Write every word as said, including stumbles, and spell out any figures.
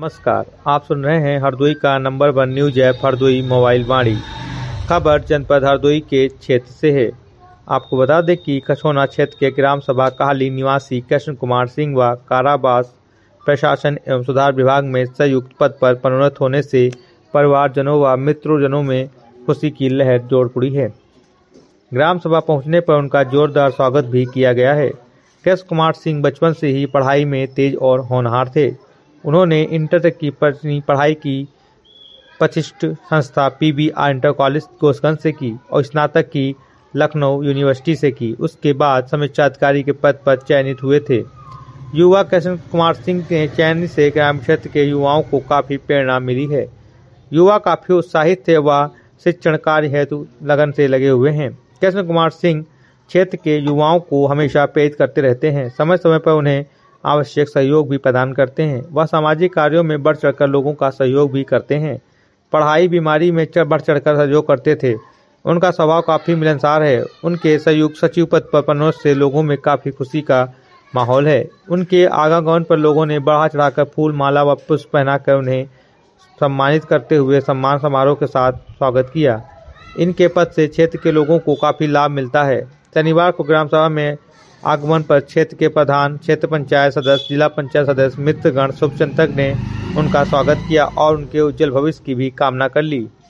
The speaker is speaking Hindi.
नमस्कार, आप सुन रहे हैं हरदोई का number one news app Hardoi mobile वाणी। खबर जनपद हरदोई के क्षेत्र से है। आपको बता दें कि कछोना क्षेत्र के ग्राम सभा काहली निवासी कृष्ण कुमार सिंह व कारावास प्रशासन एवं सुधार विभाग में संयुक्त पद पर पदोन्नत होने से परिवारजनों व मित्रजनों में खुशी की लहर जोड़ पड़ी है। ग्राम सभा पहुंचने पर उनका जोरदार स्वागत भी किया गया है। कृष्ण कुमार सिंह बचपन से ही पढ़ाई में तेज और होनहार थे। उन्होंने इंटर तक की पढ़ाई की प्रतिष्ठित संस्था पीबीआर इंटर कॉलेज गोसगंज से की और स्नातक की लखनऊ यूनिवर्सिटी से की। उसके बाद समीक्षा अधिकारी के पद पर चयनित हुए थे। युवा कृष्ण कुमार सिंह के चयन से ग्रामीण क्षेत्र के युवाओं को काफी प्रेरणा मिली है। युवा काफी उत्साहित थे व शिक्षण कार्य हेतु लगन से लगे हुए हैं। कृष्ण कुमार सिंह क्षेत्र के युवाओं को हमेशा प्रेरित करते रहते हैं। समय समय पर उन्हें आवश्यक सहयोग भी प्रदान करते हैं। वह सामाजिक कार्यों में बढ़ चढ़कर लोगों का सहयोग भी करते हैं। पढ़ाई बीमारी में बढ़ चढ़कर सहयोग करते थे। उनका स्वभाव काफी मिलनसार है। उनके संयुक्त सचिव पद पर पदोन्नति से लोगों में काफी खुशी का माहौल है। उनके आगमन पर लोगों ने बढ़ा चढ़ाकर फूल माला व पुष्प पहनाकर उन्हें सम्मानित करते हुए सम्मान समारोह के साथ स्वागत किया। इनके पद से क्षेत्र के लोगों को काफी लाभ मिलता है। शनिवार को ग्राम सभा में आगमन पर क्षेत्र के प्रधान, क्षेत्र पंचायत सदस्य, जिला पंचायत सदस्य, मित्रगण, शुभचिंतक ने उनका स्वागत किया और उनके उज्जवल भविष्य की भी कामना कर ली।